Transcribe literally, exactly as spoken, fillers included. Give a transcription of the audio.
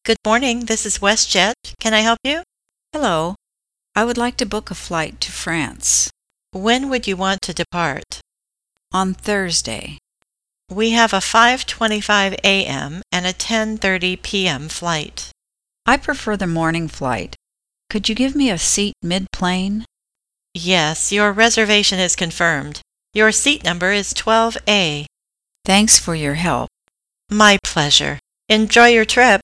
Good morning, this is WestJet. Can I help you? Hello. I would like to book a flight to France. When would you want to depart? On Thursday. We have a five twenty-five a m and a ten thirty p m flight. I prefer the morning flight. Could you give me a seat mid-plane? Yes, your reservation is confirmed. Your seat number is twelve A. Thanks for your help. My pleasure. Enjoy your trip.